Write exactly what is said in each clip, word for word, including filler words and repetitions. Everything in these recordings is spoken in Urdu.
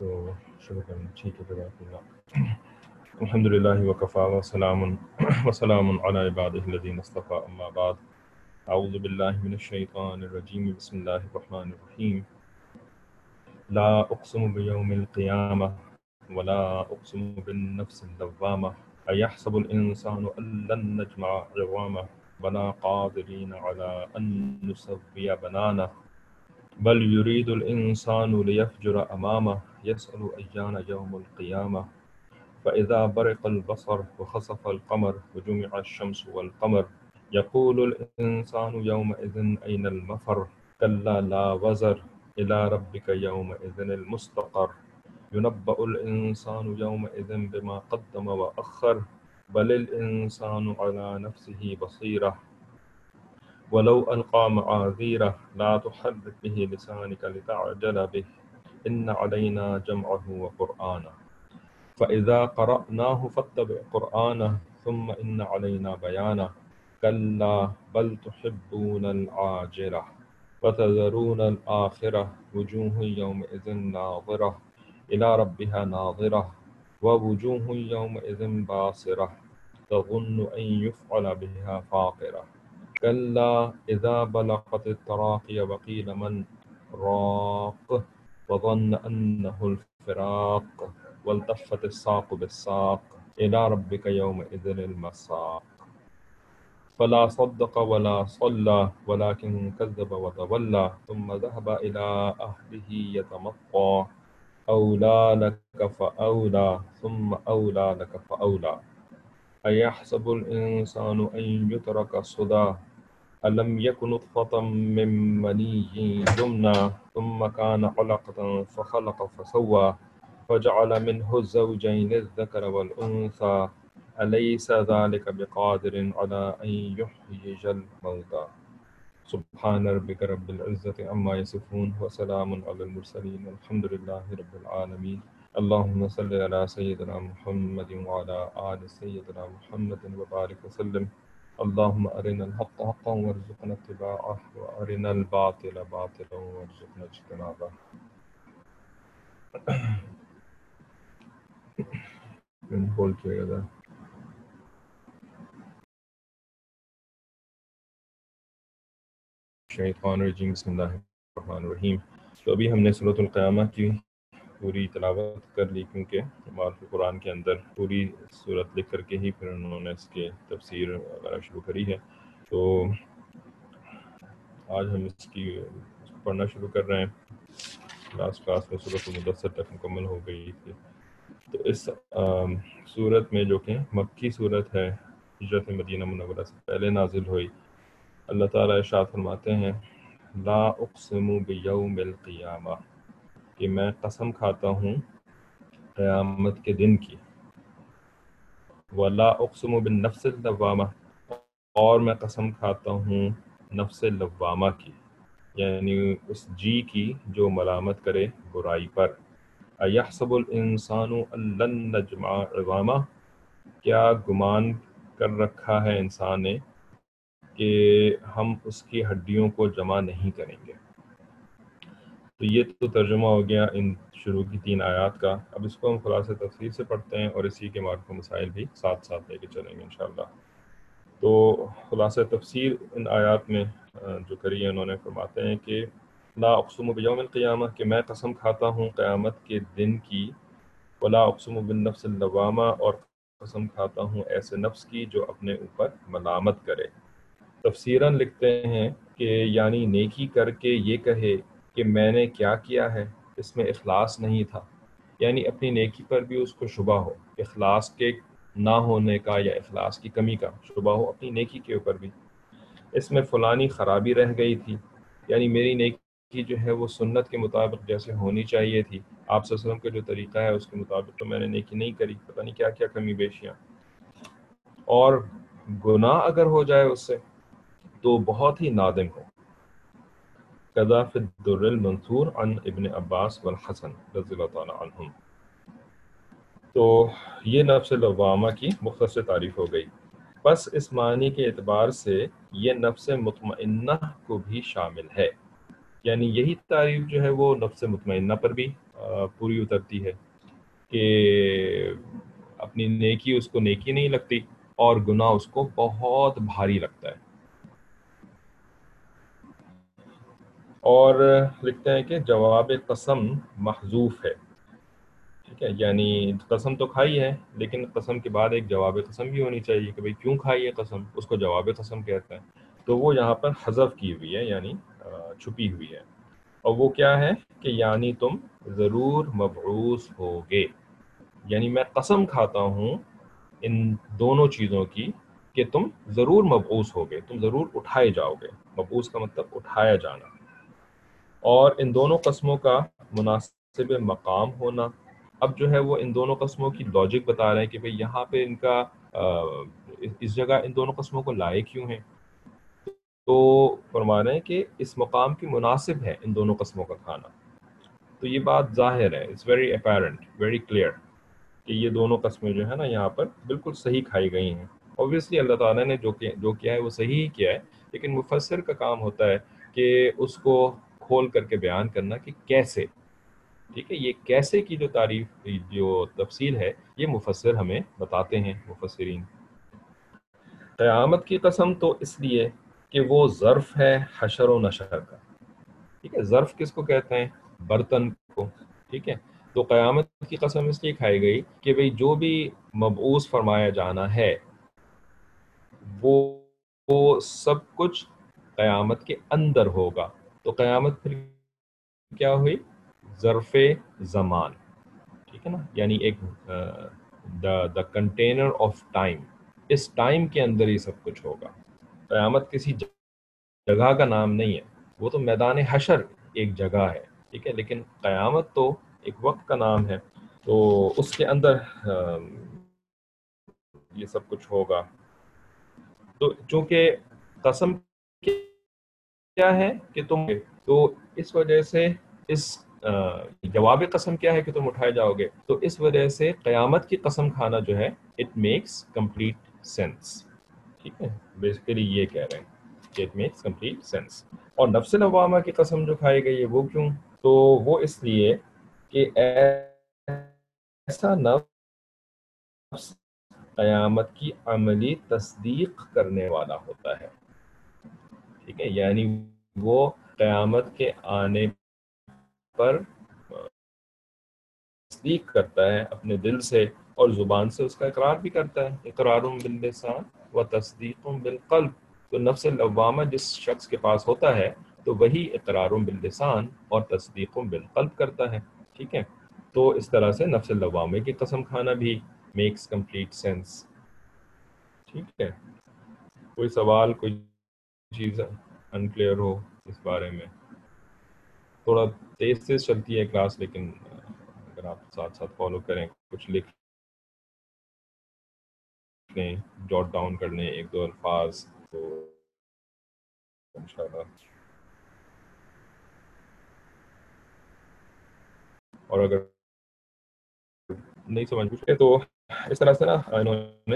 تو شروع کریں. ٹھیک ہے. جزاک اللہ. الحمد للہ وکفا وسلام وسلام علی عبادہ الذین اصطفیٰ. اما بعد. اعوذ باللہ من الشیطان الرجیم. بسم اللہ الرحمن الرحیم. لا اقسم بیوم القیامہ ولا اقسم بالنفس اللوامہ ایحسب الانسان ان لن نجمع عظامہ بلا قادرین علی ان نسوی بنانہ بل يريد الإنسان ليفجر أمامه يسأل أيان يوم القيامة فإذا برق البصر وخسف القمر وجمع الشمس والقمر يقول الإنسان يومئذ أين المفر كلا لا وزر إلى ربك يومئذ المستقر ينبأ الإنسان يومئذ بما قدم وأخر بل الإنسان على نفسه بصيرة ولو ألقى معاذيره لا تحرك به لسانك لتعجل به إن علينا جمعه وقرآنه فإذا قرأناه فاتبع قرآنه ثم إن علينا بيانه كلا بل تحبون العاجلة وتذرون الآخرة وجوه يومئذ ناظرة إلى ربها ناظرة ووجوه يومئذ باسرة تظن أن يفعل بها فاقرة كلا إذا بلغت التراقي وقيل من راق وظن أنه الفراق والتفت الساق بالساق إلى ربك يومئذ المساق فلا صدق ولا صلى ولكن كذب وتولى ثم ذهب إلى أهله يتمطى أولى لك فأولى ثم أولى لك فأولى أيحسب الإنسان أن يترك صدى ألم يكن نطفة من مني يمنى ثم كان علقة فخلق فسوى فجعل منه الزوجين الذكر والأنثى أليس ذلك بقادر على أن يحيي الموتى سبحان ربك رب العزة عما يصفون وسلام على المرسلين والحمد لله رب العالمين. اللهم صل على سيدنا محمد وعلى آل سيدنا محمد وبارك وسلم. اللهم أرنا الحق حقا وارزقنا اتباعه وأرنا الباطل باطلا وارزقنا اجتنابه. ہولڈ کیے گا. شیطان الرجیم. بسم اللہ الرحمن الرحیم. تو ابھی ہم نے سورۃ القیامہ کی پوری تلاوت کر لی، کیونکہ ہمارے قرآن کے اندر پوری صورت لکھ کر کے ہی پھر انہوں نے اس کے تفسیر وغیرہ شروع کری ہے. تو آج ہم اس کی اس کو پڑھنا شروع کر رہے ہیں. لاسٹ کلاس میں سورۃ المدثر تک مکمل ہو گئی تھی. تو اس صورت میں جو کہ مکی صورت ہے، ہجرت مدینہ منورہ سے پہلے نازل ہوئی، اللہ تعالیٰ ارشاد فرماتے ہیں لا اقسم بیوم القیامہ، کہ میں قسم کھاتا ہوں قیامت کے دن کی. ولا اقسم بالنفس اللوامہ، اور میں قسم کھاتا ہوں نفس لوامہ کی، یعنی اس جی کی جو ملامت کرے برائی پر. ایحسب الانسان ان لن نجمع عظامہ، کیا گمان کر رکھا ہے انسان نے کہ ہم اس کی ہڈیوں کو جمع نہیں کریں گے. تو یہ تو ترجمہ ہو گیا ان شروع کی تین آیات کا. اب اس کو ہم خلاصہ تفصیل سے پڑھتے ہیں اور اسی کے معرفہ مسائل بھی ساتھ ساتھ لے کے چلیں گے انشاءاللہ. تو خلاصہ تفسیر ان آیات میں جو کری ہے انہوں نے فرماتے ہیں کہ لا اقسم بیوم القیامہ، کہ میں قسم کھاتا ہوں قیامت کے دن کی. ولا اقسم بالنفس اللوامہ، اور قسم کھاتا ہوں ایسے نفس کی جو اپنے اوپر ملامت کرے. تفسیراً لکھتے ہیں کہ یعنی نیکی کر کے یہ کہے کہ میں نے کیا کیا ہے، اس میں اخلاص نہیں تھا، یعنی اپنی نیکی پر بھی اس کو شبہ ہو، اخلاص کے نہ ہونے کا یا اخلاص کی کمی کا شبہ ہو اپنی نیکی کے اوپر بھی. اس میں فلانی خرابی رہ گئی تھی، یعنی میری نیکی جو ہے وہ سنت کے مطابق جیسے ہونی چاہیے تھی، آپ صلی اللہ علیہ وسلم کا جو طریقہ ہے اس کے مطابق تو میں نے نیکی نہیں کری، پتہ نہیں کیا کیا کمی بیشیاں. اور گناہ اگر ہو جائے اس سے تو بہت ہی نادم ہو. کذا فی الدر المنثور عن ابن عباس والحسن رضی اللہ تعالی عنہم. تو یہ نفس لوامہ کی مختصر تعریف ہو گئی. بس اس معنی کے اعتبار سے یہ نفس مطمئنہ کو بھی شامل ہے، یعنی یہی تعریف جو ہے وہ نفس مطمئنہ پر بھی پوری اترتی ہے کہ اپنی نیکی اس کو نیکی نہیں لگتی اور گناہ اس کو بہت بھاری لگتا ہے. اور لکھتے ہیں کہ جواب قسم محذوف ہے. ٹھیک ہے، یعنی قسم تو کھائی ہے لیکن قسم کے بعد ایک جواب قسم بھی ہونی چاہیے کہ بھئی کیوں کھائی ہے قسم، اس کو جواب قسم کہتے ہیں. تو وہ یہاں پر حذف کی ہوئی ہے، یعنی چھپی ہوئی ہے. اور وہ کیا ہے کہ یعنی تم ضرور مبعوث ہوگے. یعنی میں قسم کھاتا ہوں ان دونوں چیزوں کی کہ تم ضرور مبعوث ہوگے، تم ضرور اٹھائے جاؤ گے. مبعوث کا مطلب اٹھایا جانا. اور ان دونوں قسموں کا مناسب مقام ہونا. اب جو ہے وہ ان دونوں قسموں کی لاجک بتا رہے ہیں کہ بھئی یہاں پہ ان کا اس جگہ ان دونوں قسموں کو لائے کیوں ہیں. تو فرما رہے ہیں کہ اس مقام کی مناسب ہے ان دونوں قسموں کا کھانا. تو یہ بات ظاہر ہے، it's very apparent, very clear کہ یہ دونوں قسمیں جو ہے نا یہاں پر بالکل صحیح کھائی گئی ہیں. اوبویسلی اللہ تعالیٰ نے جو کیا جو کیا ہے وہ صحیح ہی کیا ہے، لیکن مفسر کا کام ہوتا ہے کہ اس کو کھول کر کے بیان کرنا کہ کیسے. ٹھیک ہے، یہ کیسے کی جو تعریف جو تفصیل ہے یہ مفسر ہمیں بتاتے ہیں مفسرین. قیامت کی قسم تو اس لیے کہ وہ ظرف ہے حشر و نشر کا. ٹھیک ہے، ظرف کس کو کہتے ہیں؟ برتن کو. ٹھیک ہے، تو قیامت کی قسم اس لیے کھائی گئی کہ بھئی جو بھی مبعوث فرمایا جانا ہے وہ وہ سب کچھ قیامت کے اندر ہوگا. تو قیامت پھر کیا ہوئی؟ ظرف زمان. ٹھیک ہے نا، یعنی ایک دا کنٹینر آف ٹائم. اس ٹائم کے اندر ہی سب کچھ ہوگا. قیامت کسی جگہ کا نام نہیں ہے، وہ تو میدان حشر ایک جگہ ہے. ٹھیک ہے، لیکن قیامت تو ایک وقت کا نام ہے، تو اس کے اندر یہ سب کچھ ہوگا. تو چونکہ قسم کیا ہے کہ تم، تو اس وجہ سے اس جواب قسم کیا ہے کہ تم اٹھائے جاؤ گے، تو اس وجہ سے قیامت کی قسم کھانا جو ہے اٹ میکس کمپلیٹ سینس. ٹھیک ہے، بیسیکلی یہ کہہ رہے ہیں کہ اٹ میکس کمپلیٹ سینس. اور نفس لوامہ کی قسم جو کھائی گئی ہے وہ کیوں؟ تو وہ اس لیے کہ ایسا نفس قیامت کی عملی تصدیق کرنے والا ہوتا ہے. ٹھیک ہے، یعنی وہ قیامت کے آنے پر تصدیق کرتا ہے اپنے دل سے اور زبان سے اس کا اقرار بھی کرتا ہے. اقرار باللسان و تصدیق بالقلب. تو نفس لوامہ جس شخص کے پاس ہوتا ہے تو وہی اقرار باللسان اور تصدیق بالقلب کرتا ہے. ٹھیک ہے، تو اس طرح سے نفس لوامے کی قسم کھانا بھی میکس کمپلیٹ سینس. ٹھیک ہے، کوئی سوال، کوئی چیز انکلیئر ہو اس بارے میں؟ تھوڑا تیز تیز چلتی ہے کلاس، لیکن اگر آپ ساتھ ساتھ فالو کریں، کچھ لکھ لیں، جوٹ ڈاؤن کر لیں ایک دو الفاظ، تو انشاءاللہ. اور اگر نہیں سمجھ پوچھے تو اس طرح سے نا انہوں نے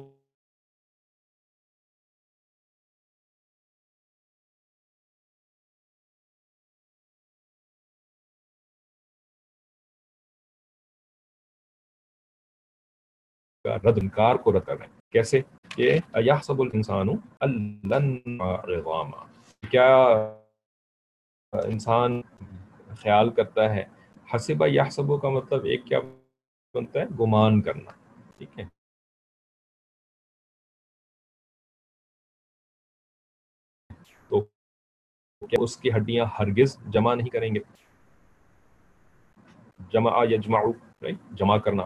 رد انکار کو رد کر رہے ہیں. کیسے کہ یحسب الانسان لن عظاما، کیا انسان خیال کرتا ہے. حسبہ یحسبو کا مطلب ایک کیا بنتا ہے؟ گمان کرنا. ٹھیک ہے، تو کیا اس کی ہڈیاں ہرگز جمع نہیں کریں گے؟ جمع یجمع، جمع کرنا.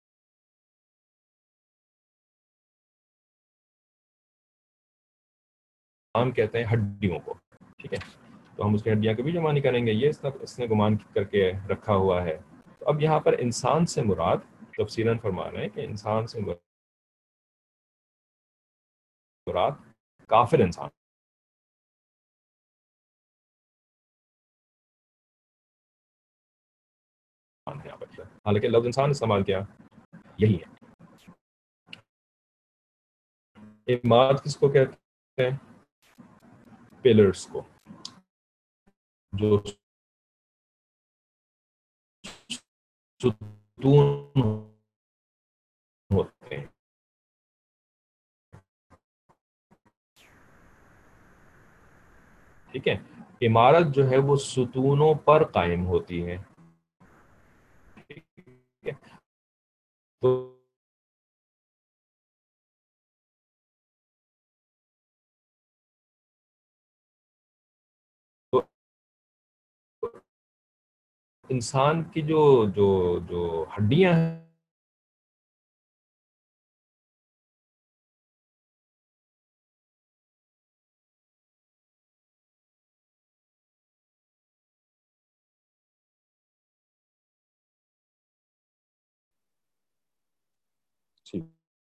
ہم کہتے ہیں ہڈیوں کو. ٹھیک ہے، تو ہم اس کی ہڈیاں کبھی جمع نہیں کریں گے، یہ اس نے گمان کر کے رکھا ہوا ہے. تو اب یہاں پر انسان سے مراد تفصیلاً فرما رہے ہیں کہ انسان سے مراد کافر انسان. حالانکہ لفظ انسان استعمال کیا یہی ہے. عماد کس کو کہتے ہیں؟ پلرز کو، جو ستون ہوتے ہیں، ٹھیک ہے. عمارت جو ہے وہ ستونوں پر قائم ہوتی ہے، ٹھیک ہے. تو تو انسان کی جو جو جو ہڈیاں ہیں ٹھیک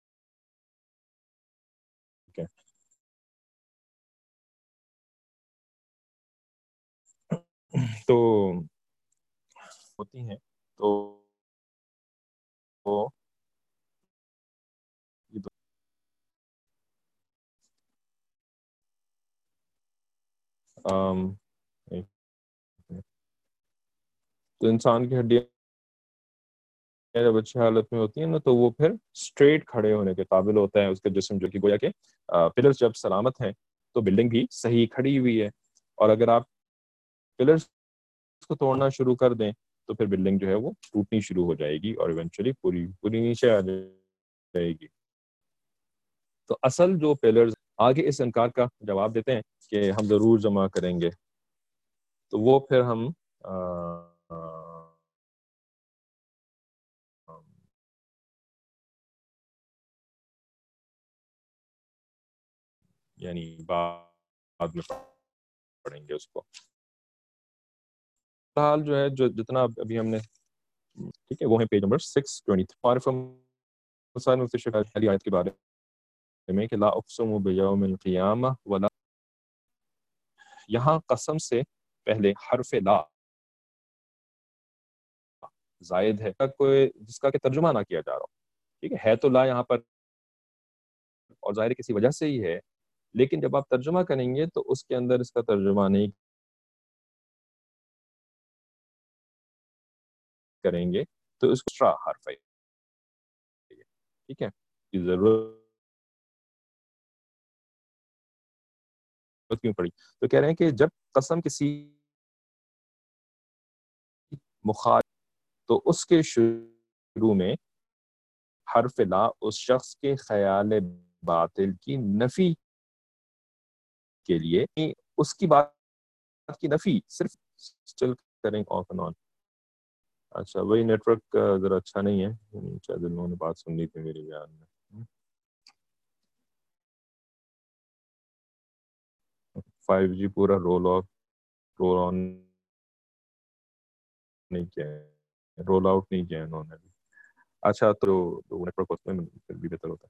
ہے، تو ہوتی ہیں. تو وہ آم، تو انسان کی ہڈیاں جب اچھی حالت میں ہوتی ہیں نا تو وہ پھر اسٹریٹ کھڑے ہونے کے قابل ہوتا ہے اس کا جسم، جو کہ گویا کہ پلرز جب سلامت ہیں تو بلڈنگ بھی صحیح کھڑی ہوئی ہے. اور اگر آپ پلرز کو توڑنا شروع کر دیں تو پھر بلڈنگ جو ہے وہ ٹوٹنی شروع ہو جائے گی اور ایونچولی پوری پوری نیچے آ جائے گی. تو اصل جو پلرز آگے اس انکار کا جواب دیتے ہیں کہ ہم ضرور جمع کریں گے، تو وہ پھر ہم آ, آ, یعنی بعد میں پڑھیں گے اس کو. حال جو ہے جو جتنا ابھی ہم نے، ٹھیک ہے، وہ ہے page number six twenty three پہلی آیت کے بارے میں کہ لا اقسم بیوم القیامہ ولا، یہاں قسم سے پہلے حرف لا زائد ہے کوئی جس کا کہ ترجمہ نہ کیا جا رہا ہو، ٹھیک ہے. ہے تو لا یہاں پر اور ظاہر کسی وجہ سے ہی ہے، لیکن جب آپ ترجمہ کریں گے تو اس کے اندر اس کا ترجمہ نہیں کریں گے تو اس کو حرف ہے، ٹھیک ہے. کی ضرورت کیوں پڑی؟ تو کہہ رہے ہیں کہ جب قسم کسی مخالف تو اس کے شروع میں حرف لا اس شخص کے خیال باطل کی نفی کے لیے، اس کی بات کی نفی صرف اسٹل کریں آف اینڈ آن. اچھا وہی نیٹ ورک ذرا اچھا نہیں ہے، شاید انہوں نے بات سننی تھی میری بیان میں. فائیو جی پورا رول آف رول آن نہیں کیا ہے، رول آؤٹ نہیں کیا ہے انہوں نے بھی. اچھا تو نیٹ ورک اس میں پھر بھی بہتر ہوتا ہے.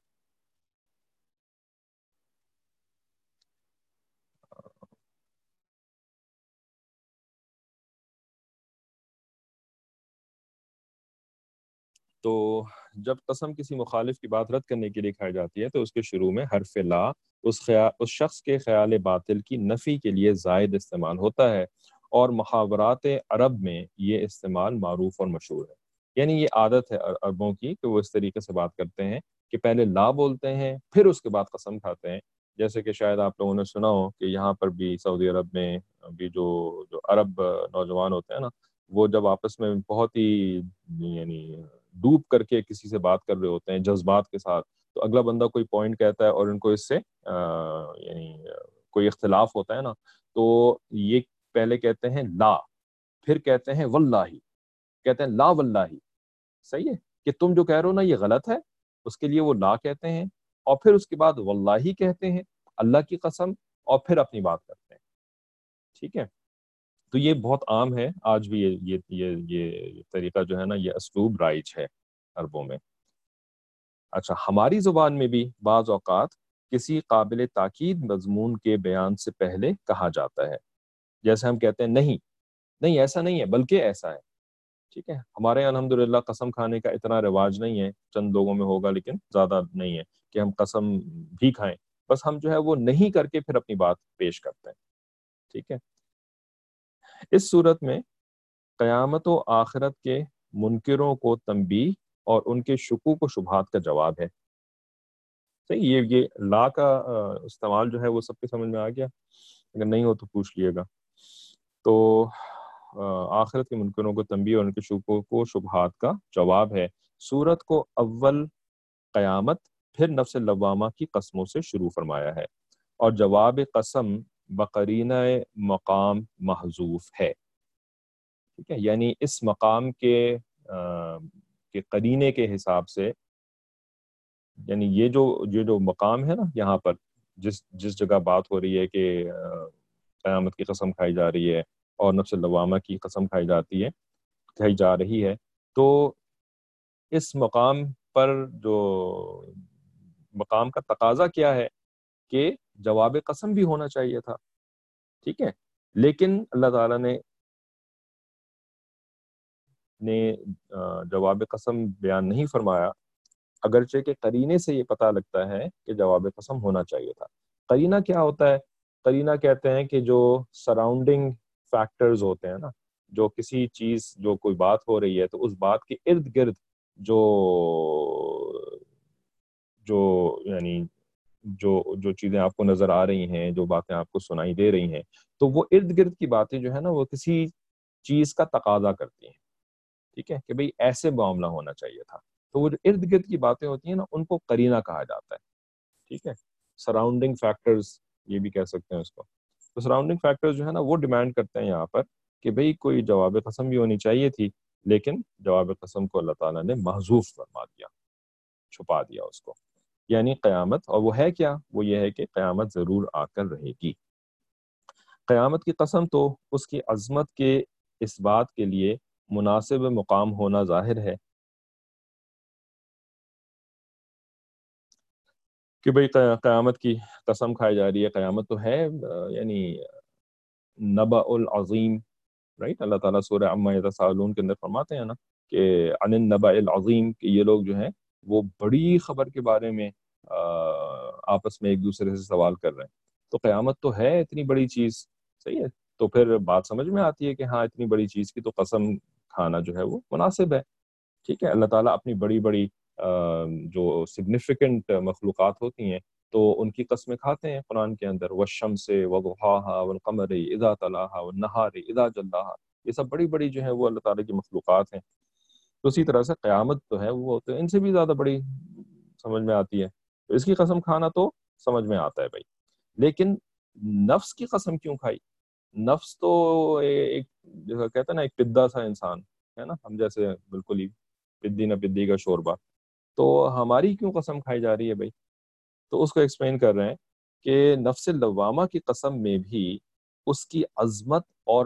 تو جب قسم کسی مخالف کی بات رد کرنے کے لیے کھائی جاتی ہے تو اس کے شروع میں حرف لا اس خیال اس شخص کے خیال باطل کی نفی کے لیے زائد استعمال ہوتا ہے، اور محاورات عرب میں یہ استعمال معروف اور مشہور ہے. یعنی یہ عادت ہے عربوں کی کہ وہ اس طریقے سے بات کرتے ہیں کہ پہلے لا بولتے ہیں پھر اس کے بعد قسم کھاتے ہیں. جیسے کہ شاید آپ لوگوں نے سنا ہو کہ یہاں پر بھی سعودی عرب میں بھی جو جو عرب نوجوان ہوتے ہیں نا، وہ جب آپس میں بہت ہی یعنی ڈوب کر کے کسی سے بات کر رہے ہوتے ہیں جذبات کے ساتھ، تو اگلا بندہ کوئی پوائنٹ کہتا ہے اور ان کو اس سے یعنی کوئی اختلاف ہوتا ہے نا، تو یہ پہلے کہتے ہیں لا، پھر کہتے ہیں واللہ، کہتے ہیں لا واللہ، صحیح ہے کہ تم جو کہہ رہے ہو نا یہ غلط ہے، اس کے لیے وہ لا کہتے ہیں، اور پھر اس کے بعد واللہ کہتے ہیں، اللہ کی قسم، اور پھر اپنی بات کرتے ہیں. ٹھیک ہے، تو یہ بہت عام ہے آج بھی، یہ یہ یہ یہ طریقہ جو ہے نا، یہ اسلوب رائج ہے عربوں میں. اچھا ہماری زبان میں بھی بعض اوقات کسی قابل تاکید مضمون کے بیان سے پہلے کہا جاتا ہے، جیسے ہم کہتے ہیں نہیں نہیں ایسا نہیں ہے بلکہ ایسا ہے. ٹھیک ہے، ہمارے یہاں الحمدللہ قسم کھانے کا اتنا رواج نہیں ہے، چند لوگوں میں ہوگا لیکن زیادہ نہیں ہے کہ ہم قسم بھی کھائیں، بس ہم جو ہے وہ نہیں کر کے پھر اپنی بات پیش کرتے ہیں. ٹھیک ہے، اس صورت میں قیامت و آخرت کے منکروں کو تنبیہ اور ان کے شکوک و شبہات کا جواب ہے۔ صحیح، یہ یہ لا کا استعمال جو ہے وہ سب کے سمجھ میں آ گیا؟ اگر نہیں ہو تو پوچھ لیے گا۔ تو آخرت کے منکروں کو تنبیہ اور ان کے شکوک و شبہات کا جواب ہے۔ سورت کو اول قیامت پھر نفس لوامہ کی قسموں سے شروع فرمایا ہے، اور جواب قسم بقرینہ مقام محذوف ہے۔ ٹھیک ہے، یعنی اس مقام کے کے قرینے کے حساب سے، یعنی یہ جو یہ جو مقام ہے نا یہاں پر، جس جس جگہ بات ہو رہی ہے کہ قیامت کی قسم کھائی جا رہی ہے اور نفس لوامہ کی قسم کھائی جاتی ہے کھائی جا رہی ہے، تو اس مقام پر جو مقام کا تقاضا کیا ہے کہ جواب قسم بھی ہونا چاہیے تھا۔ ٹھیک ہے، لیکن اللہ تعالیٰ نے نے جواب قسم بیان نہیں فرمایا، اگرچہ کہ قرینے سے یہ پتہ لگتا ہے کہ جواب قسم ہونا چاہیے تھا۔ قرینہ کیا ہوتا ہے؟ قرینہ کہتے ہیں کہ جو سراؤنڈنگ فیکٹرز ہوتے ہیں نا، جو کسی چیز، جو کوئی بات ہو رہی ہے تو اس بات کے ارد گرد جو جو یعنی جو جو چیزیں آپ کو نظر آ رہی ہیں، جو باتیں آپ کو سنائی دے رہی ہیں، تو وہ ارد گرد کی باتیں جو ہے نا وہ کسی چیز کا تقاضا کرتی ہیں۔ ٹھیک ہے، کہ بھئی ایسے معاملہ ہونا چاہیے تھا، تو وہ جو ارد گرد کی باتیں ہوتی ہیں نا ان کو قرینہ کہا جاتا ہے۔ ٹھیک ہے، سراؤنڈنگ فیکٹرز یہ بھی کہہ سکتے ہیں اس کو۔ تو سراؤنڈنگ فیکٹرز جو ہے نا وہ ڈیمانڈ کرتے ہیں یہاں پر کہ بھئی کوئی جواب قسم بھی ہونی چاہیے تھی، لیکن جواب قسم کو اللہ تعالیٰ نے محذوف فرما دیا، چھپا دیا اس کو، یعنی قیامت۔ اور وہ ہے کیا؟ وہ یہ ہے کہ قیامت ضرور آ کر رہے گی۔ قیامت کی قسم تو اس کی عظمت کے اس بات کے لیے مناسب مقام ہونا ظاہر ہے کہ بھئی قیامت کی قسم کھائی جا رہی ہے۔ قیامت تو ہے یعنی نبأ العظیم، رائٹ؟ اللہ تعالیٰ سورہ عما یتساءلون کے اندر فرماتے ہیں نا کہ عن النبأ العظیم، کہ یہ لوگ جو ہیں وہ بڑی خبر کے بارے میں آپس میں ایک دوسرے سے سوال کر رہے ہیں۔ تو قیامت تو ہے اتنی بڑی چیز، صحیح ہے، تو پھر بات سمجھ میں آتی ہے کہ ہاں اتنی بڑی چیز کی تو قسم کھانا جو ہے وہ مناسب ہے۔ ٹھیک ہے، اللہ تعالیٰ اپنی بڑی بڑی جو سگنیفیکنٹ مخلوقات ہوتی ہیں تو ان کی قسمیں کھاتے ہیں قرآن کے اندر، والشمس وضحاها والقمر اذا تلاها والنہار اذا جلاها، یہ سب بڑی بڑی جو ہے وہ اللہ تعالیٰ کی مخلوقات ہیں۔ تو اسی طرح سے قیامت تو ہے وہ تو ان سے بھی زیادہ بڑی سمجھ میں آتی ہے، تو اس کی قسم کھانا تو سمجھ میں آتا ہے بھائی، لیکن نفس کی قسم کیوں کھائی؟ نفس تو ایک جیسا کہتا ہے نا ایک پدا سا انسان ہے نا، ہم جیسے بالکل ہی پدی نہ پدی کا شوربہ، تو ہماری کیوں قسم کھائی جا رہی ہے بھائی؟ تو اس کو ایکسپلین کر رہے ہیں کہ نفس لوامہ کی قسم میں بھی اس کی عظمت اور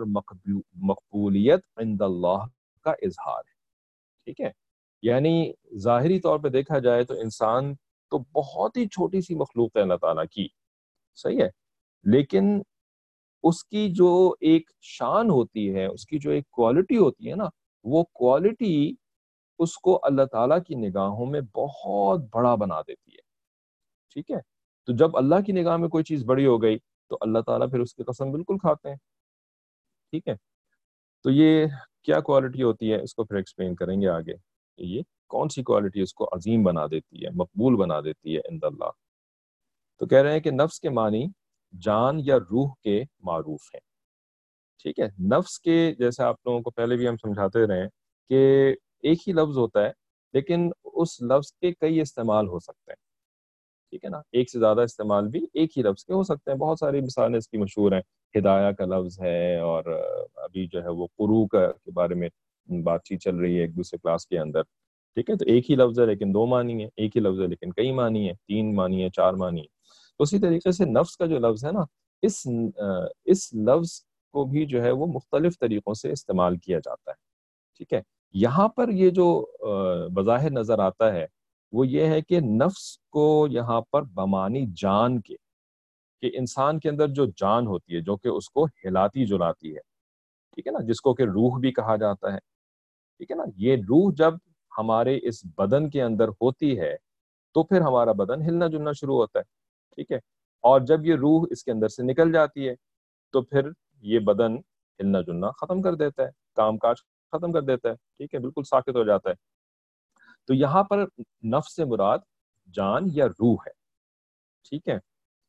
مقبولیت عند اللہ کا اظہار ہے۔ ٹھیک ہے، یعنی ظاہری طور پہ دیکھا جائے تو انسان تو بہت ہی چھوٹی سی مخلوق ہے اللہ تعالیٰ کی، صحیح ہے، لیکن اس کی جو ایک شان ہوتی ہے، اس کی جو ایک کوالٹی ہوتی ہے نا، وہ کوالٹی اس کو اللہ تعالیٰ کی نگاہوں میں بہت بڑا بنا دیتی ہے۔ ٹھیک ہے، تو جب اللہ کی نگاہ میں کوئی چیز بڑی ہو گئی تو اللہ تعالیٰ پھر اس کی قسم بالکل کھاتے ہیں۔ ٹھیک ہے، تو یہ کیا کوالٹی ہوتی ہے اس کو پھر ایکسپلین کریں گے آگے، یہ کون سی کوالٹی اس کو عظیم بنا دیتی ہے، مقبول بنا دیتی ہے عند اللہ۔ تو کہہ رہے ہیں کہ نفس کے معنی جان یا روح کے معروف ہیں۔ ٹھیک ہے، نفس کے جیسے آپ لوگوں کو پہلے بھی ہم سمجھاتے رہے ہیں کہ ایک ہی لفظ ہوتا ہے لیکن اس لفظ کے کئی استعمال ہو سکتے ہیں۔ ٹھیک ہے نا، ایک سے زیادہ استعمال بھی ایک ہی لفظ کے ہو سکتے ہیں۔ بہت ساری مثالیں اس کی مشہور ہیں، ہدایہ کا لفظ ہے، اور ابھی جو ہے وہ قروء کا کے بارے میں بات چیت چل رہی ہے ایک دوسرے کلاس کے اندر۔ ٹھیک ہے، تو ایک ہی لفظ ہے لیکن دو معنی ہیں، ایک ہی لفظ ہے لیکن کئی معنی ہیں، تین معنی ہیں، چار معنی ہیں۔ تو اسی طریقے سے نفس کا جو لفظ ہے نا، اس اس لفظ کو بھی جو ہے وہ مختلف طریقوں سے استعمال کیا جاتا ہے۔ ٹھیک ہے، یہاں پر یہ جو بظاہر نظر آتا ہے وہ یہ ہے کہ نفس کو یہاں پر بمانی جان کے، کہ انسان کے اندر جو جان ہوتی ہے جو کہ اس کو ہلاتی جلاتی ہے، ٹھیک ہے نا، جس کو کہ روح بھی کہا جاتا ہے۔ ٹھیک ہے نا، یہ روح جب ہمارے اس بدن کے اندر ہوتی ہے تو پھر ہمارا بدن ہلنا جلنا شروع ہوتا ہے۔ ٹھیک ہے، اور جب یہ روح اس کے اندر سے نکل جاتی ہے تو پھر یہ بدن ہلنا جلنا ختم کر دیتا ہے، کام کاج ختم کر دیتا ہے، ٹھیک ہے، بالکل ساکت ہو جاتا ہے۔ تو یہاں پر نفس سے مراد جان یا روح ہے، ٹھیک ہے۔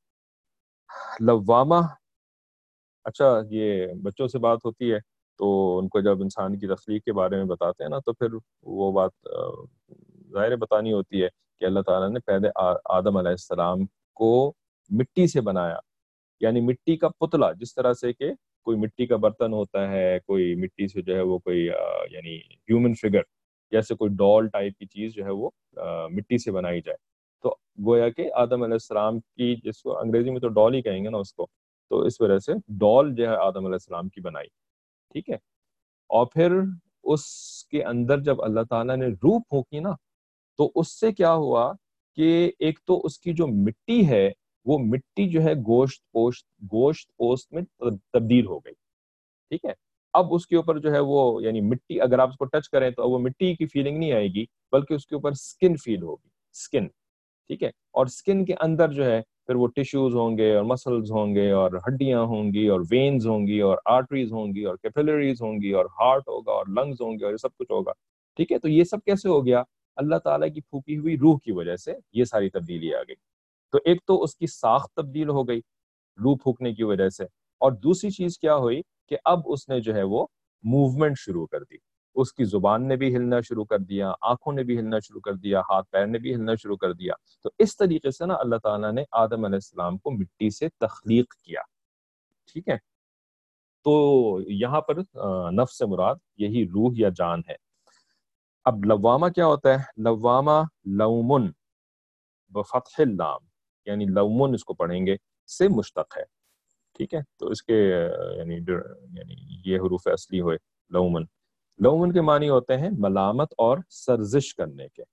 لوامہ، اچھا یہ بچوں سے بات ہوتی ہے تو ان کو جب انسان کی تخلیق کے بارے میں بتاتے ہیں نا تو پھر وہ بات ظاہر بتانی ہوتی ہے کہ اللہ تعالیٰ نے پہلے آدم علیہ السلام کو مٹی سے بنایا، یعنی مٹی کا پتلا، جس طرح سے کہ کوئی مٹی کا برتن ہوتا ہے، کوئی مٹی سے جو ہے وہ کوئی یعنی ہیومن فگر، جیسے کوئی ڈال ٹائپ کی چیز جو ہے وہ مٹی سے بنائی جائے، تو گویا کہ آدم علیہ السلام کی، جس کو انگریزی میں تو ڈال ہی کہیں گے نا اس کو، تو اس وجہ سے ڈال جو ہے آدم علیہ السلام کی بنائی، ٹھیک ہے۔ اور پھر اس کے اندر جب اللہ تعالیٰ نے روح پھونکی نا تو اس سے کیا ہوا کہ ایک تو اس کی جو مٹی ہے وہ مٹی جو ہے گوشت پوشت گوشت پوست میں تبدیل ہو گئی، ٹھیک ہے۔ اب اس کے اوپر جو ہے وہ یعنی مٹی، اگر آپ اس کو ٹچ کریں تو وہ مٹی کی فیلنگ نہیں آئے گی، بلکہ اس کے اوپر سکن فیل ہوگی، سکن، ٹھیک ہے۔ اور سکن کے اندر جو ہے پھر وہ ٹیشوز ہوں گے اور مسلز ہوں گے اور ہڈیاں ہوں گی اور وینز ہوں گی اور آرٹریز ہوں گی اور کیپیلریز ہوں گی اور ہارٹ ہوگا اور لنگز ہوں گے اور یہ سب کچھ ہوگا، ٹھیک ہے۔ تو یہ سب کیسے ہو گیا؟ اللہ تعالیٰ کی پھونکی ہوئی روح کی وجہ سے یہ ساری تبدیلی آ گئی۔ تو ایک تو اس کی ساخت تبدیل ہو گئی روح پھونکنے کی وجہ سے، اور دوسری چیز کیا ہوئی کہ اب اس نے جو ہے وہ موومنٹ شروع کر دی، اس کی زبان نے بھی ہلنا شروع کر دیا، آنکھوں نے بھی ہلنا شروع کر دیا، ہاتھ پیر نے بھی ہلنا شروع کر دیا۔ تو اس طریقے سے نا اللہ تعالیٰ نے آدم علیہ السلام کو مٹی سے تخلیق کیا، ٹھیک ہے۔ تو یہاں پر نفس سے مراد یہی روح یا جان ہے۔ اب لوامہ کیا ہوتا ہے؟ لوامہ لومن بفتح اللام، یعنی لومن اس کو پڑھیں گے، سے مشتق ہے، ٹھیک ہے۔ تو اس کے یعنی یعنی یہ حروف اصلی ہوئے لومن۔ لومن کے معنی ہوتے ہیں ملامت اور سرزش کرنے کے،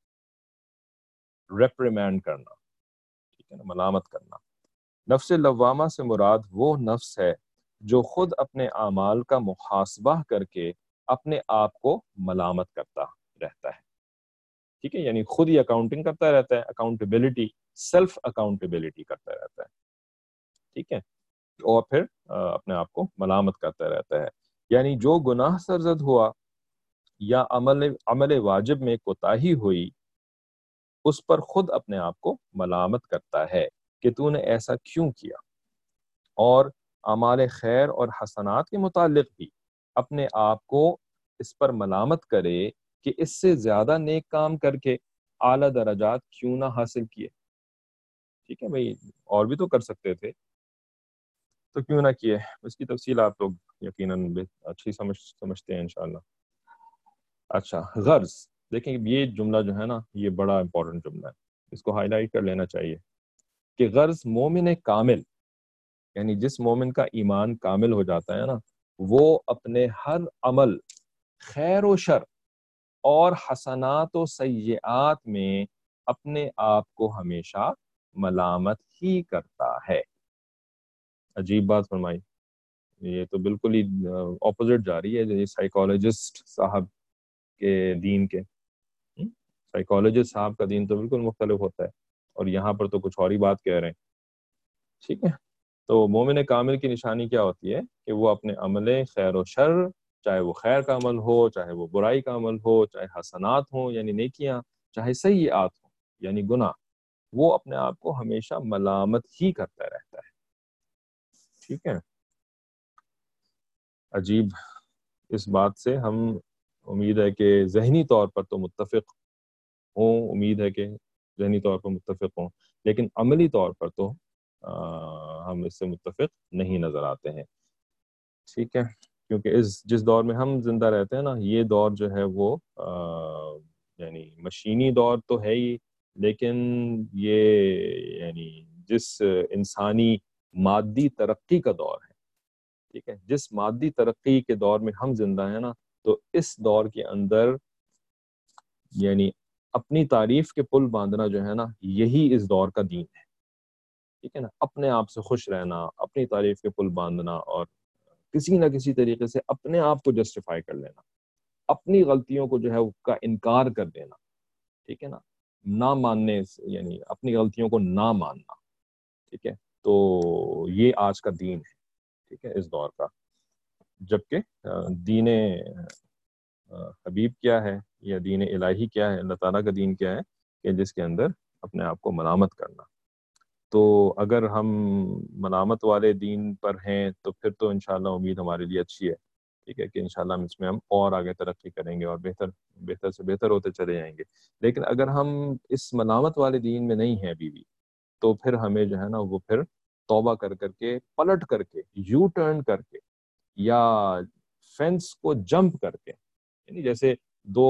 ریپریمینڈ کرنا، ٹھیک ہے نا، ملامت کرنا۔ نفس لوامہ سے مراد وہ نفس ہے جو خود اپنے اعمال کا محاسبہ کر کے اپنے آپ کو ملامت کرتا رہتا ہے، ٹھیک ہے، یعنی خود ہی اکاؤنٹنگ کرتا رہتا ہے، اکاؤنٹیبلٹی، سیلف اکاؤنٹیبلٹی کرتا رہتا ہے، ٹھیک ہے، اور پھر اپنے آپ کو ملامت کرتا رہتا ہے۔ یعنی جو گناہ سرزد ہوا یا عمل عمل واجب میں کوتاہی ہوئی، اس پر خود اپنے آپ کو ملامت کرتا ہے کہ تو نے ایسا کیوں کیا، اور اعمال خیر اور حسنات کے متعلق بھی اپنے آپ کو اس پر ملامت کرے کہ اس سے زیادہ نیک کام کر کے اعلیٰ درجات کیوں نہ حاصل کیے، ٹھیک ہے بھائی، اور بھی تو کر سکتے تھے تو کیوں نہ کیے۔ اس کی تفصیل آپ لوگ یقیناً اچھی سمجھ سمجھتے ہیں انشاءاللہ۔ اچھا، غرض دیکھیں، یہ جملہ جو ہے نا یہ بڑا امپورٹنٹ جملہ ہے، اس کو ہائی لائٹ کر لینا چاہیے کہ غرض مومن کامل، یعنی جس مومن کا ایمان کامل ہو جاتا ہے نا، وہ اپنے ہر عمل خیر و شر اور حسنات و سیئات میں اپنے آپ کو ہمیشہ ملامت ہی کرتا ہے۔ عجیب بات فرمائی، یہ تو بالکل ہی اپوزٹ جا رہی ہے یہ سائیکالوجسٹ صاحب کے دین کے۔ سائیکالوجسٹ صاحب کا دین تو بالکل مختلف ہوتا ہے، اور یہاں پر تو کچھ اور ہی بات کہہ رہے ہیں، ٹھیک ہے۔ تو مومن کامل کی نشانی کیا ہوتی ہے کہ وہ اپنے عمل خیر و شر، چاہے وہ خیر کا عمل ہو، چاہے وہ برائی کا عمل ہو، چاہے حسنات ہوں یعنی نیکیاں، چاہے سیئات ہوں یعنی گناہ، وہ اپنے آپ کو ہمیشہ ملامت ہی کرتا رہتا ہے، ٹھیک ہے۔ عجیب، اس بات سے ہم امید ہے کہ ذہنی طور پر تو متفق ہوں، امید ہے کہ ذہنی طور پر متفق ہوں، لیکن عملی طور پر تو ہم اس سے متفق نہیں نظر آتے ہیں، ٹھیک ہے۔ کیونکہ اس جس دور میں ہم زندہ رہتے ہیں نا، یہ دور جو ہے وہ یعنی مشینی دور تو ہے ہی، لیکن یہ یعنی جس انسانی مادی ترقی کا دور ہے، ٹھیک ہے، جس مادی ترقی کے دور میں ہم زندہ ہیں نا، تو اس دور کے اندر یعنی اپنی تعریف کے پل باندھنا جو ہے نا، یہی اس دور کا دین ہے، ٹھیک ہے نا۔ اپنے آپ سے خوش رہنا، اپنی تعریف کے پل باندھنا، اور کسی نہ کسی طریقے سے اپنے آپ کو جسٹیفائی کر لینا، اپنی غلطیوں کو جو ہے اس کا انکار کر دینا، ٹھیک ہے نا، نہ ماننے، یعنی اپنی غلطیوں کو نہ ماننا، ٹھیک ہے۔ تو یہ آج کا دین ہے، ٹھیک ہے، اس دور کا۔ جبکہ دین حبیب کیا ہے یا دین الہی کیا ہے، اللہ تعالیٰ کا دین کیا ہے کہ جس کے اندر اپنے آپ کو ملامت کرنا. تو اگر ہم ملامت والے دین پر ہیں تو پھر تو انشاءاللہ امید ہمارے لیے اچھی ہے، ٹھیک ہے، کہ انشاءاللہ ہم اس میں ہم اور آگے ترقی کریں گے اور بہتر بہتر سے بہتر ہوتے چلے جائیں گے. لیکن اگر ہم اس ملامت والے دین میں نہیں ہیں ابھی بھی، تو پھر ہمیں جو ہے نا وہ پھر توبہ کر کر کے، پلٹ کر کے، یو ٹرن کر کے، یا فینس کو جمپ کر کے، یعنی جیسے دو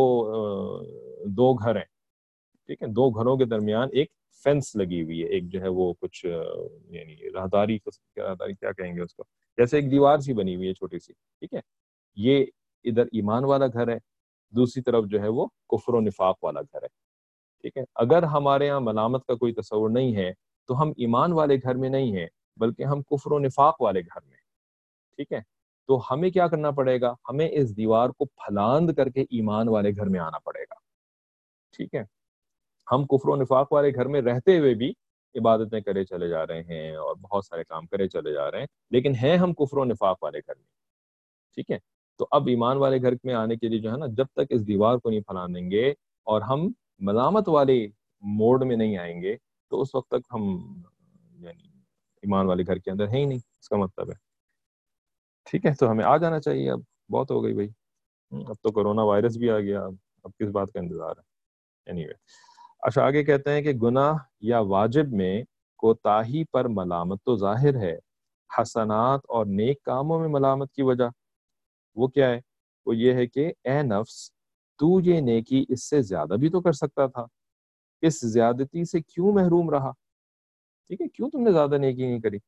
دو گھر ہیں، ٹھیک ہے، دو گھروں کے درمیان ایک فینس لگی ہوئی ہے، ایک جو ہے وہ کچھ یعنی راہداری راہداری کیا کہیں گے اس کو، جیسے ایک دیوار سی بنی ہوئی ہے چھوٹی سی، ٹھیک ہے. یہ ادھر ایمان والا گھر ہے، دوسری طرف جو ہے وہ کفر و نفاق والا گھر ہے، ٹھیک ہے. اگر ہمارے یہاں ملامت کا کوئی تصور نہیں ہے تو ہم ایمان والے گھر میں نہیں ہیں بلکہ ہم کفر و نفاق والے گھر میں، ٹھیک ہے. تو ہمیں کیا کرنا پڑے گا؟ ہمیں اس دیوار کو پھلاند کر کے ایمان والے گھر میں آنا پڑے گا، ٹھیک ہے. ہم کفر و نفاق والے گھر میں رہتے ہوئے بھی عبادتیں کرے چلے جا رہے ہیں اور بہت سارے کام کرے چلے جا رہے ہیں، لیکن ہیں ہم کفر و نفاق والے گھر میں، ٹھیک ہے. تو اب ایمان والے گھر میں آنے کے لیے جو ہے نا، جب تک اس دیوار کو نہیں پھلان دیں گے اور ہم ملامت والے موڈ میں نہیں آئیں گے تو اس وقت تک ہم یعنی ایمان والے گھر کے اندر ہے ہی نہیں، اس کا مطلب ہے، ٹھیک ہے. تو ہمیں آ جانا چاہیے، اب بہت ہو گئی بھائی، اب تو کرونا وائرس بھی آ گیا، اب اب کس بات کا انتظار ہے. اینی وے، اچھا آگے کہتے ہیں کہ گناہ یا واجب میں کوتاہی پر ملامت تو ظاہر ہے، حسنات اور نیک کاموں میں ملامت کی وجہ وہ کیا ہے؟ وہ یہ ہے کہ اے نفس، تو یہ نیکی اس سے زیادہ بھی تو کر سکتا تھا، اس زیادتی سے کیوں محروم رہا؟ ٹھیک ہے، کیوں تم نے زیادہ نیکی نہیں کری؟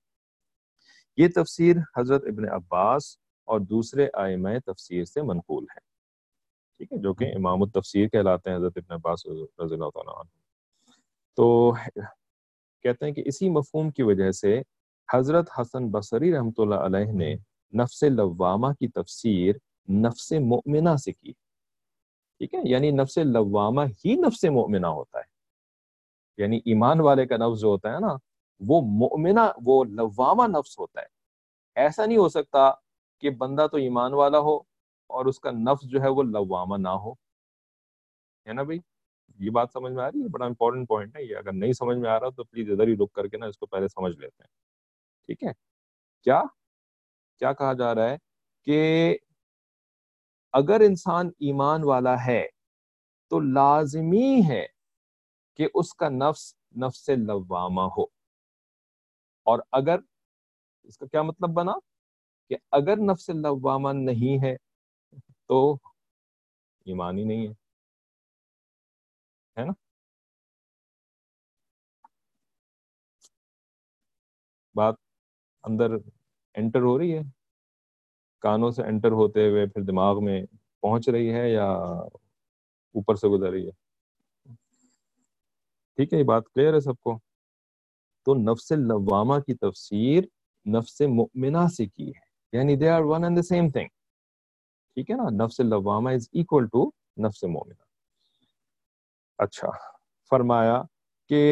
یہ تفسیر حضرت ابن عباس اور دوسرے ائمہ تفسیر سے منقول ہے، ٹھیک ہے، جو کہ امام التفسیر کہلاتے ہیں حضرت ابن عباس رضی اللہ تعالیٰ عنہ. تو کہتے ہیں کہ اسی مفہوم کی وجہ سے حضرت حسن بصری رحمۃ اللہ علیہ نے نفس لوامہ کی تفسیر نفس مؤمنہ سے کی، ٹھیک ہے. یعنی نفس لوامہ ہی نفس مؤمنہ ہوتا ہے، یعنی ایمان والے کا نفس جو ہوتا ہے نا وہ مؤمنہ، وہ لوامہ نفس ہوتا ہے. ایسا نہیں ہو سکتا کہ بندہ تو ایمان والا ہو اور اس کا نفس جو ہے وہ لوامہ نہ ہو، ہے نا بھائی. یہ بات سمجھ میں آ رہی ہے؟ بڑا امپورٹنٹ پوائنٹ ہے یہ، اگر نہیں سمجھ میں آ رہا تو پلیز ادھر ہی رک کر کے نا اس کو پہلے سمجھ لیتے ہیں، ٹھیک ہے. کیا کیا کہا جا رہا ہے کہ اگر انسان ایمان والا ہے تو لازمی ہے کہ اس کا نفس نفس لوامہ ہو، اور اگر اس کا کیا مطلب بنا کہ اگر نفس لوامہ نہیں ہے تو ایمان ہی نہیں ہے، ہے نا. بات اندر انٹر ہو رہی ہے، کانوں سے انٹر ہوتے ہوئے پھر دماغ میں پہنچ رہی ہے یا اوپر سے گزر رہی ہے؟ ٹھیک ہے، یہ بات کلیئر ہے سب کو. تو نفس لوامہ کی تفسیر نفس مؤمنہ سے کی ہے، یعنی they are one and the same thing، ٹھیک ہے نا. نفس لوامہ is equal to نفس مؤمنہ. اچھا، فرمایا کہ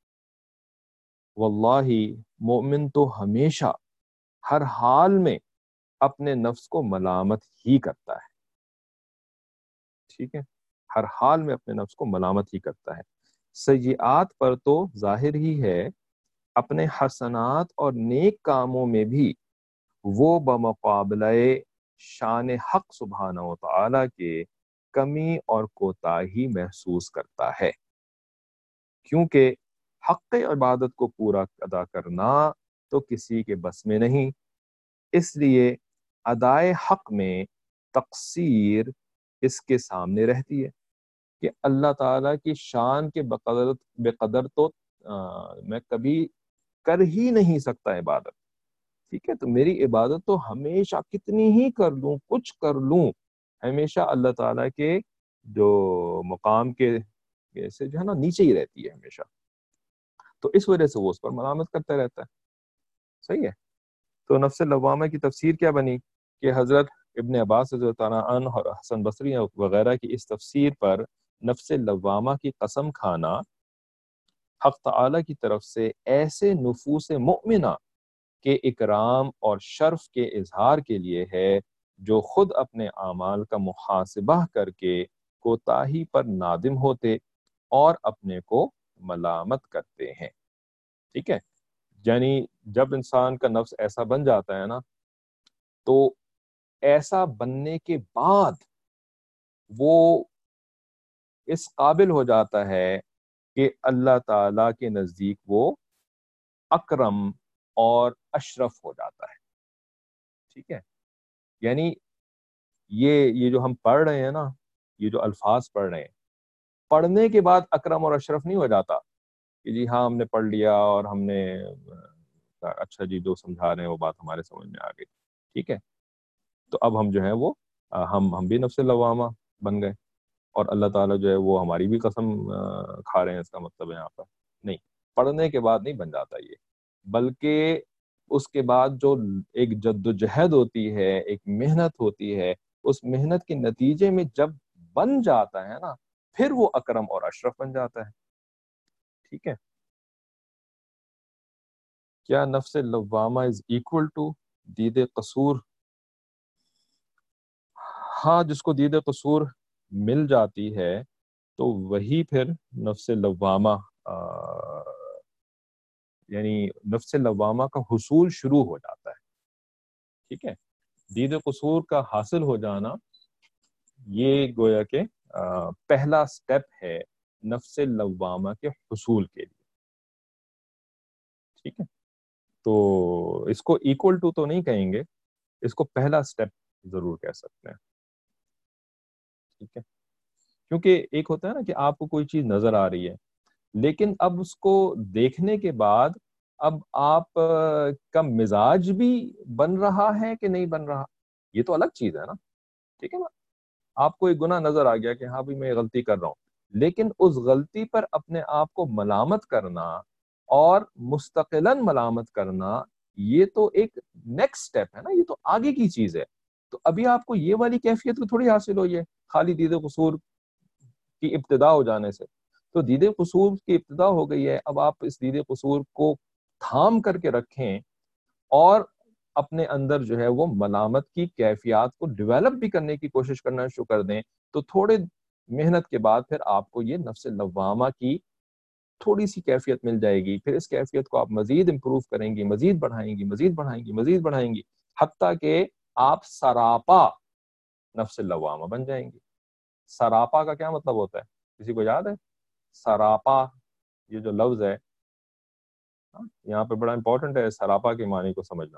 واللہ مومن تو ہمیشہ ہر حال میں اپنے نفس کو ملامت ہی کرتا ہے، ٹھیک ہے، ہر حال میں اپنے نفس کو ملامت ہی کرتا ہے. سیئات پر تو ظاہر ہی ہے، اپنے حسنات اور نیک کاموں میں بھی وہ بمقابلہ شان حق سبحانہ و تعالی کے کمی اور کوتاہی محسوس کرتا ہے، کیونکہ حق عبادت کو پورا ادا کرنا تو کسی کے بس میں نہیں. اس لیے ادائے حق میں تقصیر اس کے سامنے رہتی ہے کہ اللہ تعالیٰ کی شان کے بقدر بے قدر تو میں کبھی کر ہی نہیں سکتا عبادت، ٹھیک ہے. تو میری عبادت تو ہمیشہ کتنی ہی کر لوں، کچھ کر لوں، ہمیشہ اللہ تعالیٰ کے جو مقام کے سے جو ہے نا نیچے ہی رہتی ہے ہمیشہ. تو اس وجہ سے وہ اس پر ملامت کرتا رہتا ہے، صحیح ہے. تو نفس لوامہ کی تفسیر کیا بنی کہ حضرت ابن عباس رضی اللہ عنہ عنہ اور حسن بصری وغیرہ کی اس تفسیر پر نفس لوامہ کی قسم کھانا حق تعالی کی طرف سے ایسے نفوس مؤمنہ کے اکرام اور شرف کے اظہار کے لیے ہے جو خود اپنے اعمال کا محاسبہ کر کے کوتاہی پر نادم ہوتے اور اپنے کو ملامت کرتے ہیں. ٹھیک ہے، یعنی جب انسان کا نفس ایسا بن جاتا ہے نا، تو ایسا بننے کے بعد وہ اس قابل ہو جاتا ہے کہ اللہ تعالیٰ کے نزدیک وہ اکرم اور اشرف ہو جاتا ہے. ٹھیک ہے، یعنی یہ یہ جو ہم پڑھ رہے ہیں نا، یہ جو الفاظ پڑھ رہے ہیں، پڑھنے کے بعد اکرم اور اشرف نہیں ہو جاتا کہ جی ہاں ہم نے پڑھ لیا اور ہم نے اچھا جی جو سمجھا رہے ہیں وہ بات ہمارے سمجھ میں آ گئی. ٹھیک ہے، تو اب ہم جو ہے وہ ہم ہم بھی نفس لوامہ بن گئے، اور اللہ تعالیٰ جو ہے وہ ہماری بھی قسم کھا رہے ہیں. اس کا مطلب ہے یہاں پر نہیں، پڑھنے کے بعد نہیں بن جاتا یہ، بلکہ اس کے بعد جو ایک جد و جہد ہوتی ہے، ایک محنت ہوتی ہے، اس محنت کے نتیجے میں جب بن جاتا ہے نا، پھر وہ اکرم اور اشرف بن جاتا ہے. ٹھیک ہے، کیا نفس لوامہ از اکول ٹو دید قصور؟ ہاں، جس کو دید قصور مل جاتی ہے تو وہی پھر نفس لوامہ یعنی نفس لوامہ کا حصول شروع ہو جاتا ہے. ٹھیک ہے، دید قصور کا حاصل ہو جانا یہ گویا کہ پہلا سٹیپ ہے نفس لوامہ کے حصول کے لیے. ٹھیک ہے، تو اس کو ایکول ٹو تو نہیں کہیں گے، اس کو پہلا سٹیپ ضرور کہہ سکتے ہیں. ٹھیک ہے، کیونکہ ایک ہوتا ہے نا کہ آپ کو کوئی چیز نظر آ رہی ہے، لیکن اب اس کو دیکھنے کے بعد اب آپ کا مزاج بھی بن رہا ہے کہ نہیں بن رہا، یہ تو الگ چیز ہے نا. ٹھیک ہے نا، آپ کو ایک گناہ نظر آ گیا کہ ہاں بھی میں غلطی کر رہا ہوں، لیکن اس غلطی پر اپنے آپ کو ملامت کرنا اور مستقلاً ملامت کرنا، یہ تو ایک نیکسٹ سٹیپ ہے نا، یہ تو آگے کی چیز ہے. تو ابھی آپ کو یہ والی کیفیت تو تھوڑی حاصل ہوئی ہے خالی دید قصور کی ابتدا ہو جانے سے. تو دید قصور کی ابتدا ہو گئی ہے، اب آپ اس دید قصور کو تھام کر کے رکھیں اور اپنے اندر جو ہے وہ ملامت کی کیفیات کو ڈیولپ بھی کرنے کی کوشش کرنا شروع کر دیں، تو تھوڑے محنت کے بعد پھر آپ کو یہ نفس لوامہ کی تھوڑی سی کیفیت مل جائے گی. پھر اس کیفیت کو آپ مزید امپروو کریں گی، مزید بڑھائیں گی، مزید بڑھائیں گی، مزید بڑھائیں گی، حتیٰ کہ آپ سراپا نفس لوامہ بن جائیں گی. سراپا کا کیا مطلب ہوتا ہے، کسی کو یاد ہے؟ سراپا یہ جو لفظ ہے یہاں پہ بڑا امپورٹنٹ ہے، سراپا کے معنی کو سمجھنا.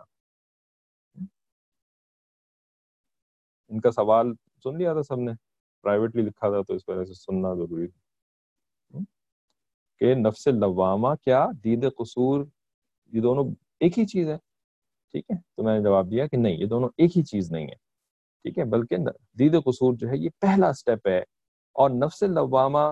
ان کا سوال سن لیا تھا سب نے، پرائیویٹلی لکھا تھا تو اس وجہ سے سننا ضروری ہے کہ نفس لوامہ کیا دید قصور یہ دونوں ایک ہی چیز ہے. ٹھیک ہے، تو میں نے جواب دیا کہ نہیں، یہ دونوں ایک ہی چیز نہیں ہے. ٹھیک ہے، بلکہ دید قصور جو ہے یہ پہلا سٹیپ ہے، اور نفس لوامہ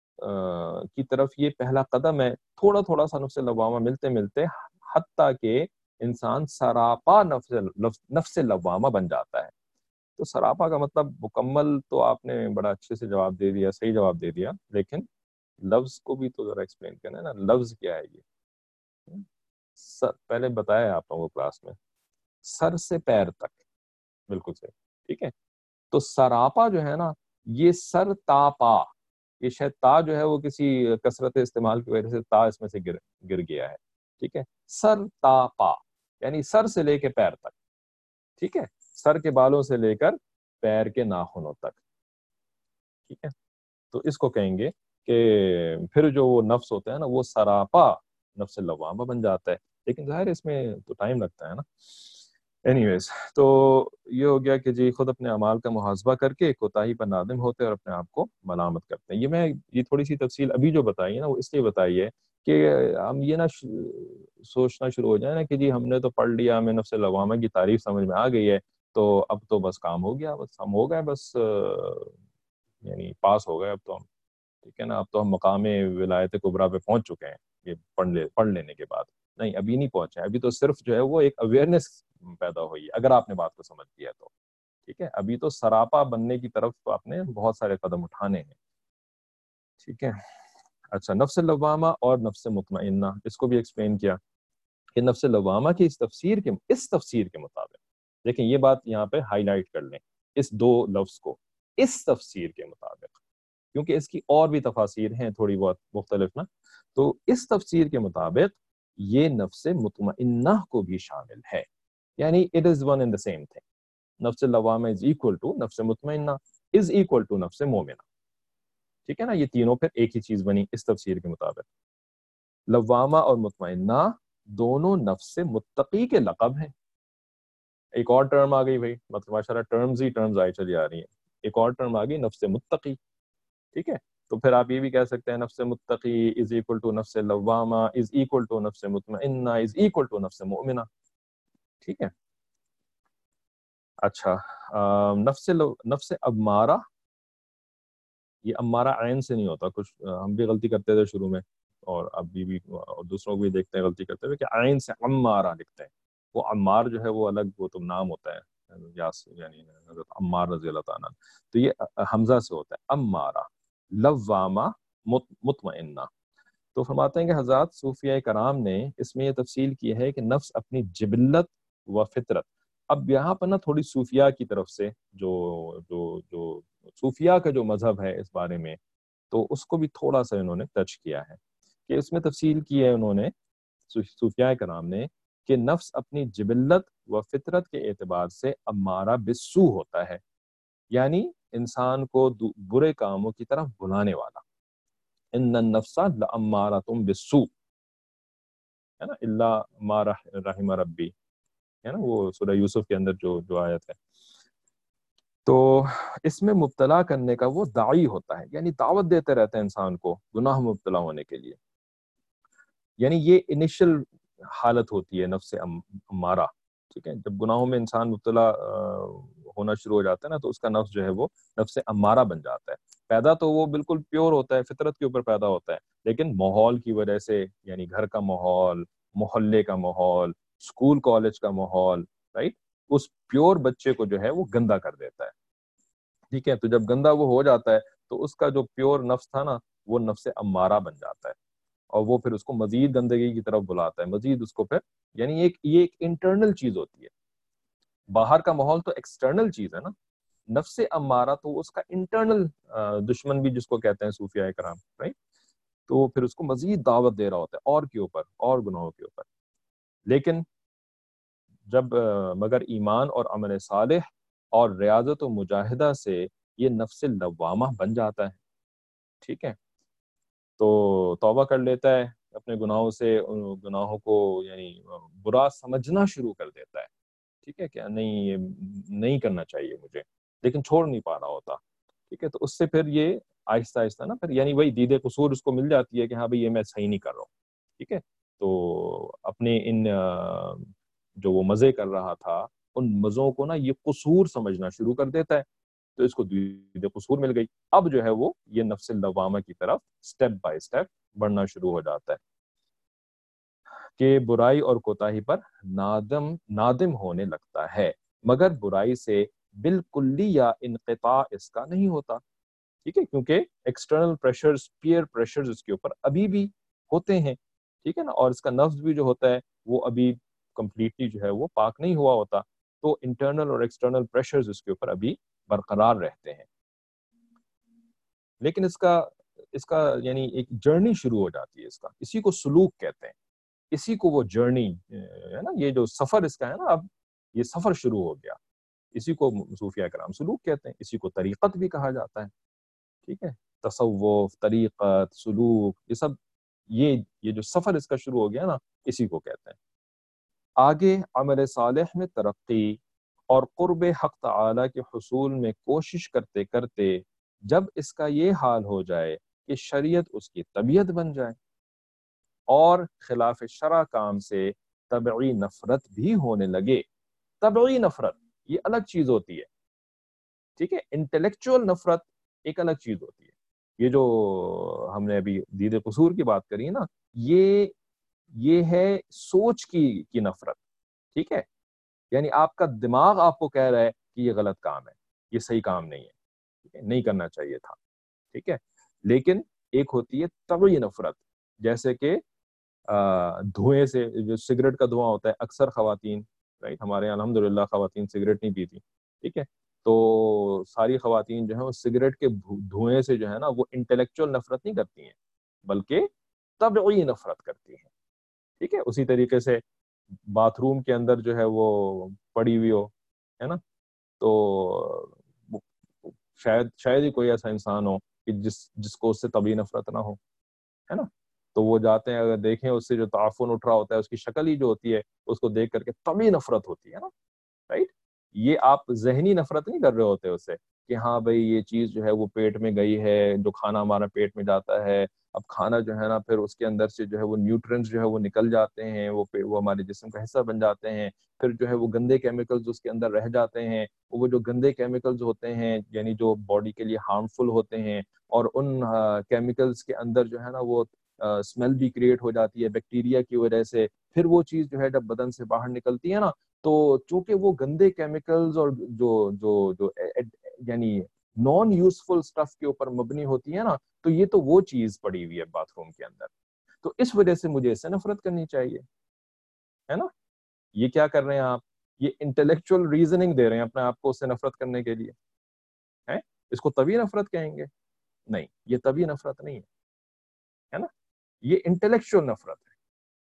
کی طرف یہ پہلا قدم ہے. تھوڑا تھوڑا سا نفس لوامہ ملتے ملتے حتیٰ کہ انسان سراپا نفس نفس لوامہ بن جاتا ہے. تو سراپا کا مطلب مکمل تو آپ نے بڑا اچھے سے جواب دے دیا، صحیح جواب دے دیا، لیکن لفظ کو بھی تو ذرا ایکسپلین کرنا ہے نا. لفظ کیا ہے یہ؟ سر پہلے بتایا آپ لوگوں کو کلاس میں، سر سے پیر تک، بالکل صحیح. ٹھیک ہے، تو سراپا جو ہے نا یہ سر تا پا، یہ شاید تا جو ہے وہ کسی کثرت استعمال کی وجہ سے تا اس میں سے گر گر گیا ہے. ٹھیک ہے، سر تا پا یعنی سر سے لے کے پیر تک. ٹھیک ہے، سر کے بالوں سے لے کر پیر کے ناخنوں تک. ٹھیک ہے، تو اس کو کہیں گے کہ پھر جو وہ نفس ہوتا ہے نا وہ سراپا نفس لوامہ بن جاتا ہے. لیکن ظاہر اس میں تو ٹائم لگتا ہے نا. اینی ویز، تو یہ ہو گیا کہ جی خود اپنے اعمال کا محاسبہ کر کے کوتاہی پر نادم ہوتے اور اپنے آپ کو ملامت کرتے ہیں. یہ میں یہ تھوڑی سی تفصیل ابھی جو بتائی ہے نا وہ اس لیے بتائی ہے کہ ہم یہ نہ سوچنا شروع ہو جائے نا کہ جی ہم نے تو پڑھ لیا، ہمیں نفس لوامہ کی تعریف سمجھ میں آ گئی ہے، تو اب تو بس کام ہو گیا، بس ہم ہو گئے، بس یعنی پاس ہو گئے اب تو ہم. ٹھیک ہے نا، اب تو ہم مقام ولایت کبریٰ پہ پہنچ چکے ہیں یہ پڑھ لے پڑھ لینے کے بعد. نہیں، ابھی نہیں پہنچے، ابھی تو صرف جو ہے وہ ایک اویئرنیس پیدا ہوئی ہے اگر آپ نے بات کو سمجھ لیا تو. ٹھیک ہے، ابھی تو سراپا بننے کی طرف آپ نے بہت سارے قدم اٹھانے ہیں. ٹھیک ہے، اچھا، نفس لوامہ اور نفس مطمئنہ اس کو بھی ایکسپلین کیا کہ نفس لوامہ کی اس تفسیر کے اس تفسیر کے مطابق دیکھیں یہ بات یہاں پہ ہائی لائٹ کر لیں اس دو لفظ کو، اس تفسیر کے مطابق، کیونکہ اس کی اور بھی تفاسیر ہیں تھوڑی بہت مختلف نا، تو اس تفسیر کے مطابق یہ نفس مطمئنہ کو بھی شامل ہے، یعنی it is one and the same thing. نفس لوامہ is equal to نفس مطمئنہ is equal to نفس مومنہ، ٹھیک ہے نا، یہ تینوں پھر ایک ہی چیز بنی اس تفسیر کے مطابق۔ لوامہ اور مطمئنہ دونوں نفس متقی کے لقب ہیں۔ ایک اور ٹرم آ گئی بھائی، مطلب ماشاءاللہ ٹرمز ہی ٹرمز آئی چلی آ رہی ہیں، ایک اور ٹرم آ گئی نفس متقی، ٹھیک ہے، تو پھر آپ یہ بھی کہہ سکتے ہیں نفس متقی از اکول ٹو نفس لوامہ از اکول ٹو نفس مطمئنہ از اکول ٹو نفس مؤمنہ، ٹھیک ہے۔ اچھا، نفس لو نفس امارہ، یہ امارہ عین سے نہیں ہوتا، کچھ ہم بھی غلطی کرتے تھے شروع میں، اور اب بھی بھی اور دوسروں کو بھی دیکھتے ہیں غلطی کرتے ہوئے کہ عین سے امارہ لکھتے ہیں، وہ عمار جو ہے وہ الگ، وہ تو نام ہوتا ہے، یعنی حضرت عمار رضی اللہ تعالیٰ، تو یہ حمزہ سے ہوتا ہے امارہ، لوامہ مطمئنہ۔ تو فرماتے ہیں کہ حضرات صوفیہ کرام نے اس میں یہ تفصیل کی ہے کہ نفس اپنی جبلت و فطرت، اب یہاں پر نا تھوڑی صوفیہ کی طرف سے جو جو جو صوفیہ کا جو مذہب ہے اس بارے میں، تو اس کو بھی تھوڑا سا انہوں نے ٹچ کیا ہے، کہ اس میں تفصیل کی ہے انہوں نے صوفیہ کرام نے کہ نفس اپنی جبلت و فطرت کے اعتبار سے امارہ بالسو ہوتا ہے، یعنی انسان کو برے کاموں کی طرف بلانے والا، ان النفس لامارۃ بالسوء، ہے نا، الا ما رحم ربی، ہے نا، وہ سورہ یوسف کے اندر جو جو آیت ہے، تو اس میں مبتلا کرنے کا وہ داعی ہوتا ہے، یعنی دعوت دیتے رہتے ہیں انسان کو گناہ مبتلا ہونے کے لیے، یعنی یہ انیشل حالت ہوتی ہے نفس امارہ، ٹھیک ہے، جب گناہوں میں انسان مبتلا ہونا شروع ہو جاتا ہے نا، تو اس کا نفس جو ہے وہ نفس امارہ بن جاتا ہے، پیدا تو وہ بالکل پیور ہوتا ہے، فطرت کے اوپر پیدا ہوتا ہے، لیکن ماحول کی وجہ سے، یعنی گھر کا ماحول، محلے کا ماحول، اسکول کالج کا ماحول، رائٹ، اس پیور بچے کو جو ہے وہ گندا کر دیتا ہے، ٹھیک ہے، تو جب گندا وہ ہو جاتا ہے تو اس کا جو پیور نفس تھا نا، وہ نفس امارہ بن جاتا ہے، اور وہ پھر اس کو مزید گندگی کی طرف بلاتا ہے، مزید اس کو پھر، یعنی ایک یہ ایک انٹرنل چیز ہوتی ہے، باہر کا ماحول تو ایکسٹرنل چیز ہے نا، نفس امارہ تو اس کا انٹرنل دشمن بھی جس کو کہتے ہیں صوفیہ کرام، رائٹ، تو پھر اس کو مزید دعوت دے رہا ہوتا ہے اور کے اوپر، اور گناہوں کے اوپر، لیکن جب مگر ایمان اور عمل صالح اور ریاضت و مجاہدہ سے یہ نفس لوامہ بن جاتا ہے، ٹھیک ہے، تو توبہ کر لیتا ہے اپنے گناہوں سے، ان گناہوں کو یعنی برا سمجھنا شروع کر دیتا ہے، ٹھیک ہے، کہ نہیں یہ نہیں کرنا چاہیے مجھے، لیکن چھوڑ نہیں پا رہا ہوتا، ٹھیک ہے، تو اس سے پھر یہ آہستہ آہستہ نا پھر یعنی وہی دید قصور اس کو مل جاتی ہے کہ ہاں بھئی یہ میں صحیح نہیں کر رہا ہوں، ٹھیک ہے، تو اپنے ان جو وہ مزے کر رہا تھا ان مزوں کو نا یہ قصور سمجھنا شروع کر دیتا ہے، تو اس کو دید قصور مل گئی، اب جو ہے وہ یہ نفس لوامہ کی طرف سٹیپ بائی سٹیپ بڑھنا شروع ہو جاتا ہے، کہ برائی اور کوتاہی پر نادم نادم ہونے لگتا ہے، مگر برائی سے بالکلی یا انقطاع اس کا نہیں ہوتا، ٹھیک ہے، کیونکہ ایکسٹرنل پریشرز، پیئر پریشرز اس کے اوپر ابھی بھی ہوتے ہیں، ٹھیک ہے نا، اور اس کا نفس بھی جو ہوتا ہے وہ ابھی کمپلیٹلی جو ہے وہ پاک نہیں ہوا ہوتا، تو انٹرنل اور ایکسٹرنل پریشرز اس کے اوپر ابھی برقرار رہتے ہیں، لیکن اس کا اس کا یعنی ایک جرنی شروع ہو جاتی ہے، اس کا اسی کو سلوک کہتے ہیں، اسی کو وہ جرنی ہے نا، یہ جو سفر اس کا ہے نا، اب یہ سفر شروع ہو گیا، اسی کو صوفیہ کرام سلوک کہتے ہیں، اسی کو طریقت بھی کہا جاتا ہے، ٹھیک ہے، تصوف، طریقت، سلوک، یہ سب یہ یہ جو سفر اس کا شروع ہو گیا نا، اسی کو کہتے ہیں۔ آگے عمل صالح میں ترقی اور قرب حق تعالی کے حصول میں کوشش کرتے کرتے جب اس کا یہ حال ہو جائے کہ شریعت اس کی طبیعت بن جائے اور خلاف شرع کام سے طبعی نفرت بھی ہونے لگے، طبعی نفرت یہ الگ چیز ہوتی ہے، ٹھیک ہے، انٹلیکچوئل نفرت ایک الگ چیز ہوتی ہے، یہ جو ہم نے ابھی دید قصور کی بات کری ہے نا، یہ یہ ہے سوچ کی کی نفرت، ٹھیک ہے، یعنی آپ کا دماغ آپ کو کہہ رہا ہے کہ یہ غلط کام ہے، یہ صحیح کام نہیں ہے، ٹھیک ہے، نہیں کرنا چاہیے تھا، ٹھیک ہے، لیکن ایک ہوتی ہے طبعی نفرت، جیسے کہ دھوئیں سے، جو سگریٹ کا دھواں ہوتا ہے، اکثر خواتین رائٹ. ہمارے یہاں الحمدللہ خواتین سگریٹ نہیں پیتی, ٹھیک ہے, تو ساری خواتین جو ہیں وہ سگریٹ کے دھوئیں سے جو ہے نا وہ انٹلیکچوئل نفرت نہیں کرتی ہیں بلکہ طبعی نفرت کرتی ہیں, ٹھیک ہے. اسی طریقے سے باتھ روم کے اندر جو ہے وہ پڑی ہوئی ہو, ہے نا, تو شاید شاید ہی کوئی ایسا انسان ہو کہ جس جس کو اس سے طبعی نفرت نہ ہو, ہے نا. تو وہ جاتے ہیں, اگر دیکھیں اس سے جو تعفن اٹھ رہا ہوتا ہے, اس کی شکل ہی جو ہوتی ہے اس کو دیکھ کر کے طبعی نفرت ہوتی ہے نا, رائٹ. یہ آپ ذہنی نفرت نہیں کر رہے ہوتے اس سے کہ ہاں بھائی یہ چیز جو ہے وہ پیٹ میں گئی ہے, جو کھانا ہمارا پیٹ میں جاتا ہے, اب کھانا جو ہے نا پھر اس کے اندر سے جو ہے وہ نیوٹرینٹس جو ہے وہ نکل جاتے ہیں, وہ وہ ہمارے جسم کا حصہ بن جاتے ہیں, پھر جو ہے وہ گندے کیمیکلز اس کے اندر رہ جاتے ہیں, وہ جو گندے کیمیکلز ہوتے ہیں یعنی جو باڈی کے لیے ہارمفل ہوتے ہیں, اور ان کیمیکلز کے اندر جو ہے نا وہ اسمیل بھی کریٹ ہو جاتی ہے بیکٹیریا کی وجہ سے, پھر وہ چیز جو ہے جب بدن سے باہر نکلتی ہے نا تو چونکہ وہ گندے کیمیکلز اور جو جو جو یعنی نان یوزفل اسٹف کے اوپر مبنی ہوتی ہے نا, تو یہ تو وہ چیز پڑی ہوئی ہے باتھ روم کے اندر, تو اس وجہ سے مجھے اس سے نفرت کرنی چاہیے, ہے نا. یہ کیا کر رہے ہیں آپ, یہ انٹلیکچوئل ریزننگ دے رہے ہیں اپنے آپ کو اس سے نفرت کرنے کے لیے, ہے اس کو طبعی نفرت کہیں گے؟ نہیں, یہ طبعی نفرت نہیں ہے, ہے نا, یہ انٹلیکچوئل نفرت ہے.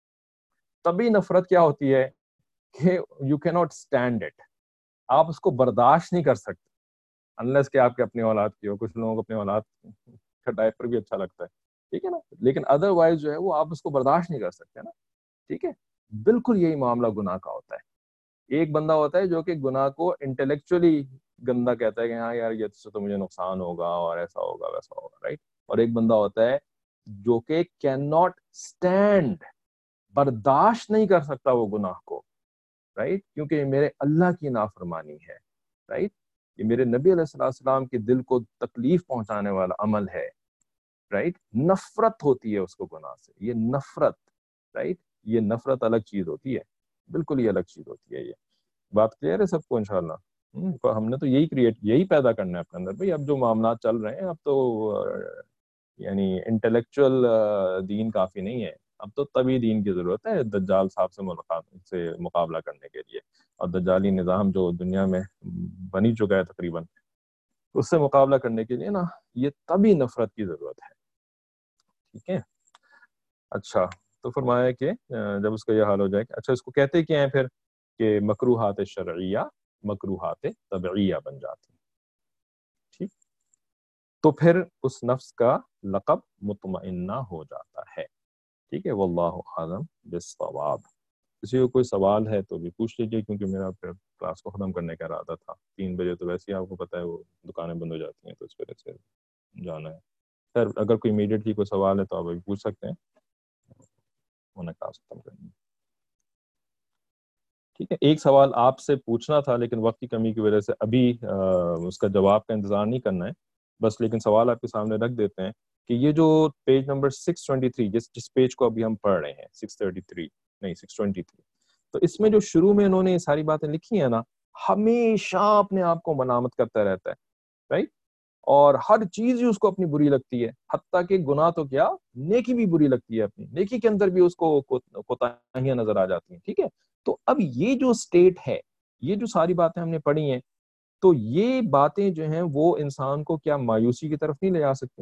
طبعی نفرت کیا ہوتی ہے کہ یو کی ناٹ اسٹینڈ اٹ, آپ اس کو برداشت نہیں کر سکتے انلیس کہ آپ کے اپنی اولاد کی ہو. کچھ لوگوں کو اپنی اولاد کا ڈائپر بھی اچھا لگتا ہے, ٹھیک ہے نا, لیکن ادر وائز جو ہے وہ آپ اس کو برداشت نہیں کر سکتے نا, ٹھیک ہے. بالکل یہی معاملہ گناہ کا ہوتا ہے. ایک بندہ ہوتا ہے جو کہ گناہ کو انٹلیکچولی گندا کہتا ہے کہ ہاں یار یہ سے تو مجھے نقصان ہوگا اور ایسا ہوگا ویسا ہوگا, رائٹ. اور ایک بندہ ہوتا ہے جو کہ کین ناٹ اسٹینڈ, برداشت نہیں کر سکتا وہ گناہ کو, رائٹ, کیونکہ یہ میرے اللہ کی نافرمانی ہے, رائٹ, یہ میرے نبی علیہ السلام کے دل کو تکلیف پہنچانے والا عمل ہے, رائٹ. نفرت ہوتی ہے اس کو گناہ سے, یہ نفرت, رائٹ, یہ نفرت الگ چیز ہوتی ہے, بالکل یہ الگ چیز ہوتی ہے. یہ بات کلیئر ہے سب کو انشاءاللہ. ہم نے تو یہی کریٹ یہی پیدا کرنا ہے اپنے اندر بھائی. اب جو معاملات چل رہے ہیں اب تو یعنی انٹلیکچوئل دین کافی نہیں ہے, اب تو طبی دین کی ضرورت ہے دجال صاحب سے ملاقات سے مقابلہ کرنے کے لیے. اور دجالی نظام جو دنیا میں بنی چکا ہے تقریباً, اس سے مقابلہ کرنے کے لیے نا یہ طبی نفرت کی ضرورت ہے, ٹھیک ہے. اچھا, تو فرمایا کہ جب اس کا یہ حال ہو جائے کہ اچھا اس کو کہتے کیا ہیں پھر کہ مکروہات شرعیہ مکروہات طبعیہ بن جاتی ہیں, ٹھیک. تو پھر اس نفس کا لقب مطمئنہ ہو جاتا ہے, ٹھیک ہے. واللہ اعلم بالصواب. کسی کو کوئی سوال ہے تو بھی پوچھ لیجیے, کیونکہ میرا پھر کلاس کو ختم کرنے کا ارادہ تھا. تین بجے تو ویسے ہی آپ کو پتہ ہے وہ دکانیں بند ہو جاتی ہیں, تو اس وجہ سے جانا ہے. خیر اگر کوئی امیڈیٹلی کوئی سوال ہے تو آپ ابھی پوچھ سکتے ہیں, انہیں کلاس ختم کرنی ہے, ٹھیک ہے. ایک سوال آپ سے پوچھنا تھا لیکن وقت کی کمی کی وجہ سے ابھی اس کا جواب کا انتظار نہیں کرنا ہے بس, لیکن سوال آپ کے سامنے رکھ دیتے ہیں کہ یہ جو page number six twenty three جس جس پیج کو ابھی ہم پڑھ رہے ہیں سکس تھرٹی تھری نہیں سکس ٹوئنٹی تھری, تو اس میں جو شروع میں انہوں نے یہ ساری باتیں لکھی ہیں نا, ہمیشہ اپنے آپ کو ملامت کرتا رہتا ہے, رائٹ. اور ہر چیز ہی اس کو اپنی بری لگتی ہے, حتیٰ کہ گناہ تو کیا نیکی بھی بری لگتی ہے, اپنی نیکی کے اندر بھی اس کو کوتاہیاں نظر آ جاتی ہیں, ٹھیک ہے. تو اب یہ جو سٹیٹ ہے, یہ جو ساری باتیں ہم نے پڑھی ہیں, تو یہ باتیں جو ہیں وہ انسان کو کیا مایوسی کی طرف نہیں لے جا سکتی؟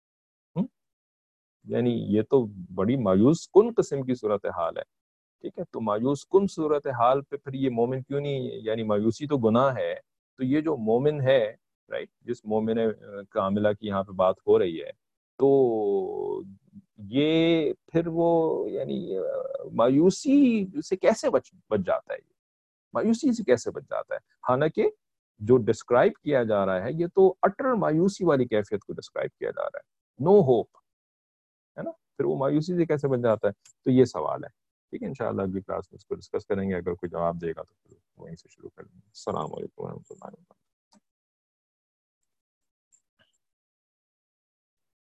یعنی یہ تو بڑی مایوس کن قسم کی صورتحال ہے, ٹھیک ہے. تو مایوس کن صورتحال پہ پھر یہ مومن کیوں نہیں, یعنی مایوسی تو گناہ ہے, تو یہ جو مومن ہے, رائٹ, جس مومن کاملہ کی یہاں پہ بات ہو رہی ہے, تو یہ پھر وہ یعنی مایوسی سے کیسے بچ بچ جاتا ہے, یہ مایوسی سے کیسے بچ جاتا ہے؟ حالانکہ جو ڈسکرائب کیا جا رہا ہے یہ تو اٹر مایوسی والی کیفیت کو ڈسکرائب کیا جا رہا ہے, نو ہوپ, ہے نا. پھر وہ مایوسی سے کیسے بچ جاتا ہے؟ تو یہ سوال ہے, ٹھیک ہے. انشاءاللہ اگلی کلاس میں اس کو ڈسکس کریں گے, اگر کوئی جواب دے گا تو پھر وہیں سے شروع کریں گے. السلام علیکم و رحمۃ اللہ.